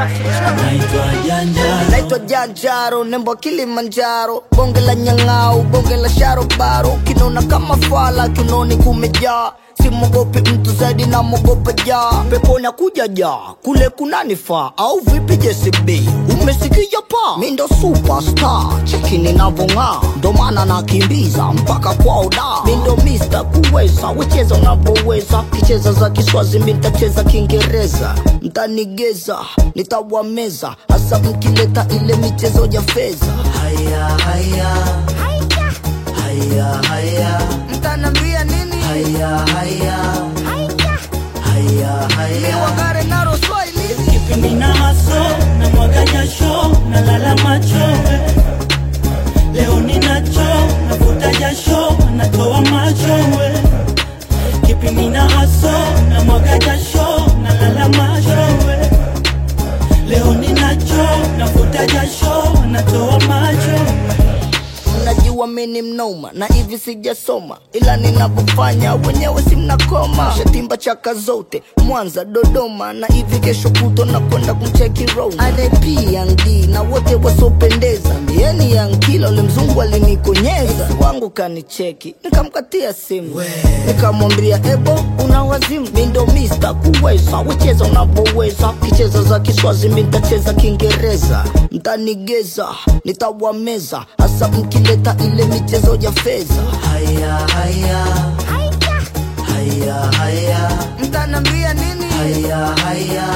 Naitwa Janjaro, nembo Kilimanjaro. Bonge la nyang'au, bonge la sharobaro. Kinona kama fala, kinoni kumejaa. Simogopi mtu zaidi na mogopa jaa. Pepona kuja jaa, kule kunanifaa. Au vipi JCB, umesikia pa? Mindo superstar, chekini navong'aa. Ndo maana nakimbiza, mpaka kwa oda. Mindo Mr. Kuweza, wecheza unavoweza. Kicheza za Kiswazi, mitacheza Kiingereza. Mtanigeza, nitawameza. Hasa mkileta ile michezo ya feza. Haya haya haya haya, Mtanambia nini? haya haya haya haya. Wagare naro Swahili. Kipindi na haso, na mwaga jasho, na lala macho. Leo ninacho, navuta jasho, natoa macho. Kipindi na haso, na mwaga jasho, na lala macho. Leo ninacho, navuta jasho, natoa macho. Najua mimi mnoma na hivi sijasoma, ila ninapofanya wenyewe si mnakoma. Shatimba chaka zote Mwanza Dodoma, na hivi kesho kuto na kwenda kumcheki Rose. RP Young D na wote wasopendeza. Ndieni Young Killer, ule mzungu alinikonyeza. Wangu kanicheki, nikamkatia simu, nikamwambia ebo una wazimu. Mindo Mr. Kuweza, wecheza unavoweza. Kicheza za Kiswazi, mitacheza Kiingereza. Mtanigeza, nitawameza. Hasa mkileta ile michezo ya feza. Haya haya haya haya, Mtanambia nini? haya haya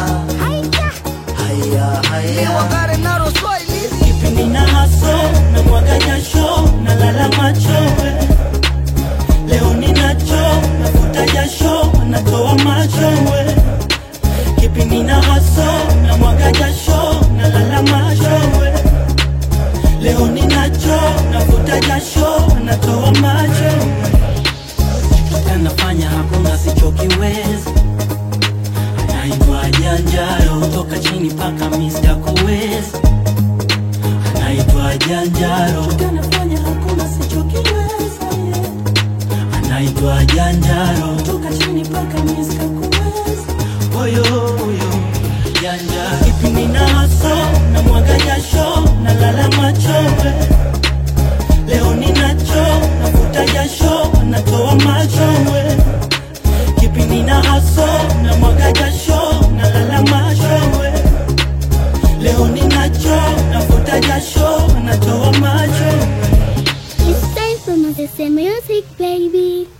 haya haya. Wagare naro Swahili. Kipindi na haso, na mwaga jasho, na lala macho. Leo ninacho, navuta jasho, natoa macho. Kipindi na haso, na mwaga jasho, na lala macho. Leo ninacho, navuta jasho, natoa macho. Nafanya hakuna sichokiweza. Anaitwa Janjaro, toka chini paka Mr. Kuweza. Anaitwa Janjaro, nafanya hakuna sichokiweza. Anaitwa Janjaro, toka chini paka Mr. Kuweza. Oyo oyo Janjaro. Kipindi na haso, na mwaga jasho, na lala macho. Leo ninacho, navuta jasho, natoa macho. Kipindi na haso, na mwaga jasho, na lala macho. Leo ninacho, navuta jasho, natoa macho. It's time for Mother's Music, baby.